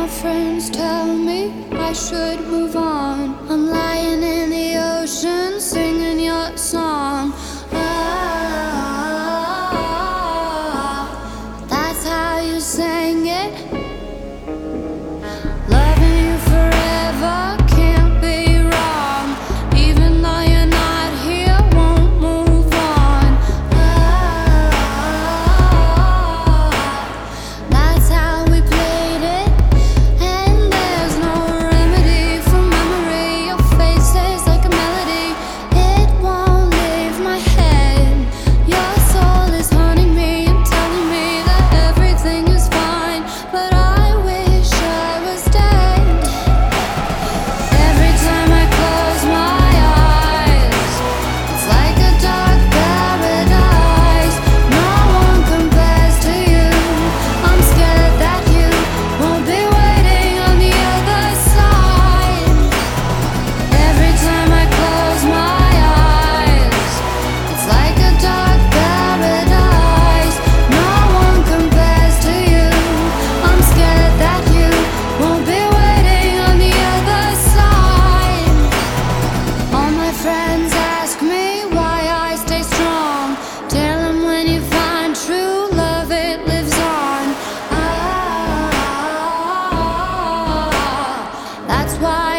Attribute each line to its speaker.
Speaker 1: my friends tell me I should move on. I'm lying in the ocean singing your song. Ah, that's how you sang it. Loving you forever can't be wrong. Even though you're not here, won't move on. Ah, that's how we played it. And there's no remedy for memory. Your face is like a melody, it won't leave my head. Your soul is haunting me and telling me that everything is fine, but I wish I was dead. Every time I close my eyes, it's like a dark paradise. No one compares to you. I'm scared that you won't be waiting on the other side. Every time I close my eyes, it's like a dark paradise. No one compares to you. I'm scared that you won't be waiting on the other side. All my friends ask me why I stay strong. Tell them when you find true love, it lives on. Ah, that's why